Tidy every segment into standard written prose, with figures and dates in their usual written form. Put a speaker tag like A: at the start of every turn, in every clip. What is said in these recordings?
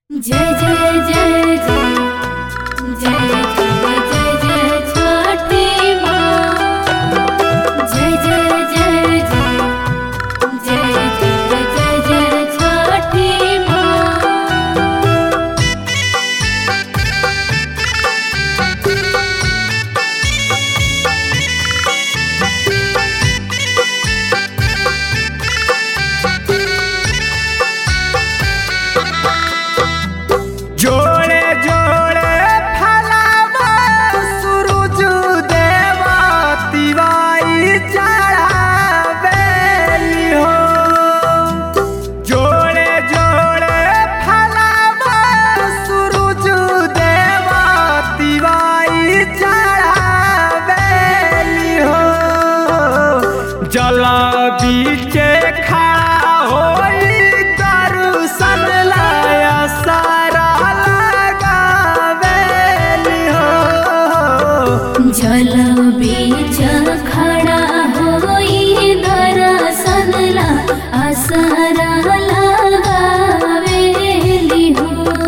A: जय जय जय जय जय जय जय छठी माँ। जय जय जय जय जय जय छठी माँ।
B: जोड़े जोड़े फलावा सूरज देवा तिवारी चढ़ावेली हो। जोड़े जोड़े फलावा सूरज देवा तिवारी चढ़ावेली हो। जल बीचे खड़ा होई दर्शन लाया सारा
A: जल बीच खड़ा होई दर्शन ला आसरा लगावेली हो।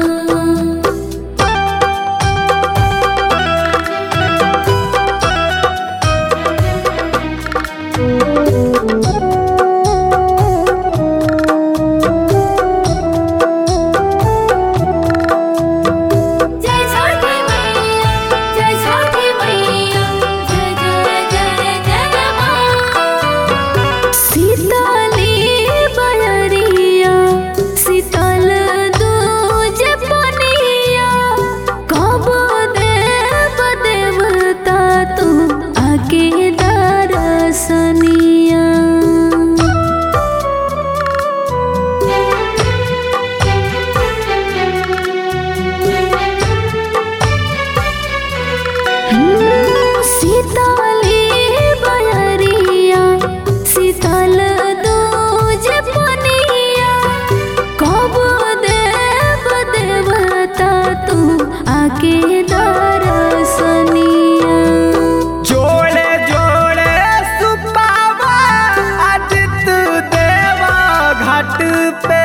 B: जोड़े जोड़े सुपावा आदित्य देवा घाट पे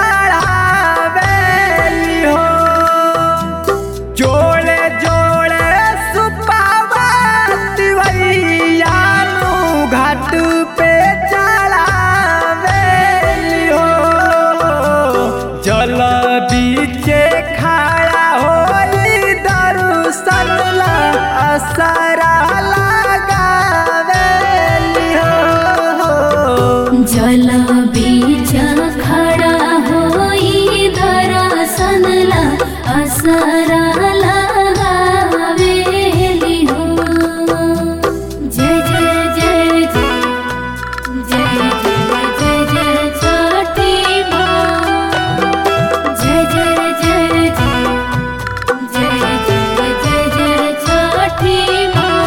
B: चढ़ावेली हो। जोड़े जोड़े सुपावा तिवैया घाट पे चढ़ावेली हो। जल बीचे खड़ा होई दर्शन ला असरा लगावेली हो।
A: जल बीच खड़ा होई दर्शन ला आसरा लगावेली हो। जय जय जय जय जय जय छठी माँ। जय जय जय जय जय छठी माँ।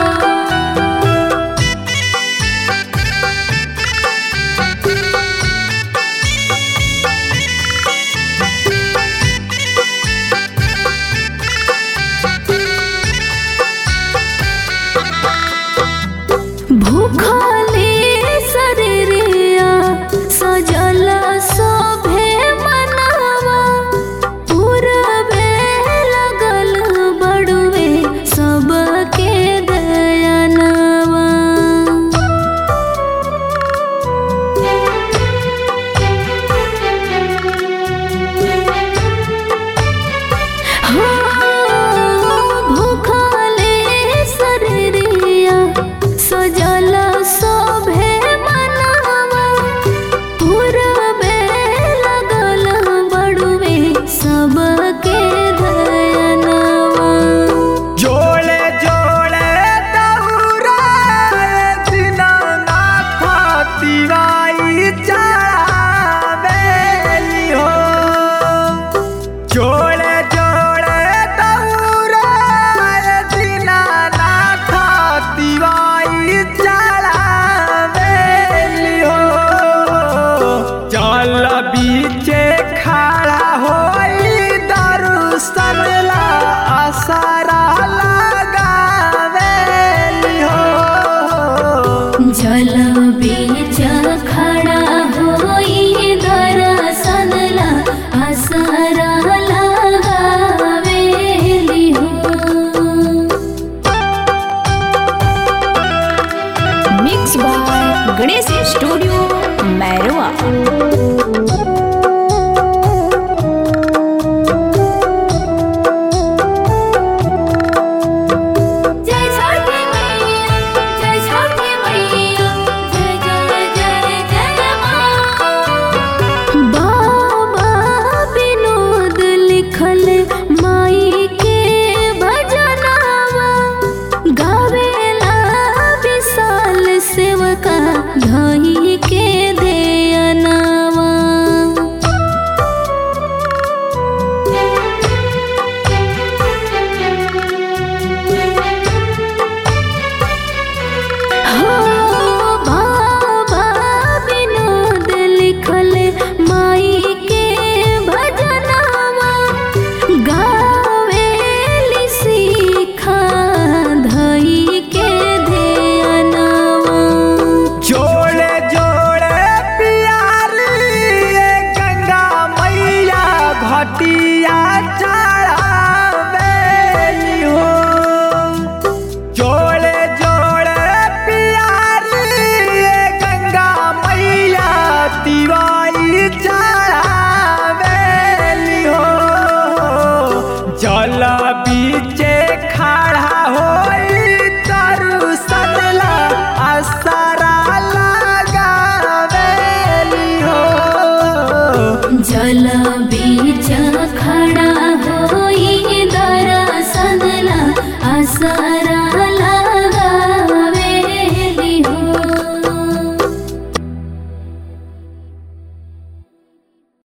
B: घटिया चढ़ावेली हो जोड़े जोड़े पियारी गंगा मैया तिवारी चढ़ावेली हो जल बीचे खड़ा होई दर्शन ला असरा लगावेली हो
A: जल बीच खड़ा होई दर्शन ला असरा